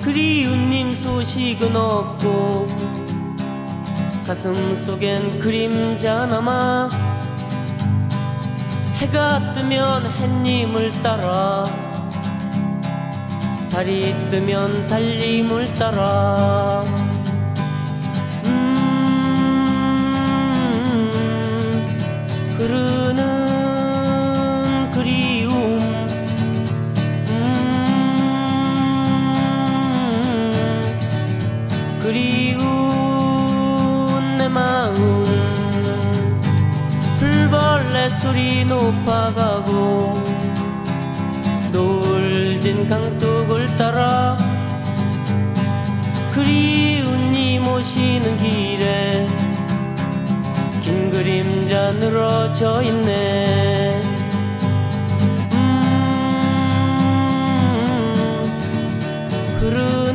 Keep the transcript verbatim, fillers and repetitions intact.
그리운 님 소식은 없고 가슴 속엔 그림자 남아 해가 뜨면 햇님을 따라 달이 뜨면 달님을 따라 음 흐르는 그리움 음 그리운 내 마음 풀벌레 소리 높아가고 노을진 강둑을 따라 그리운 님 오시는 길에 긴 그림자 늘어져 있네. 음 흐르는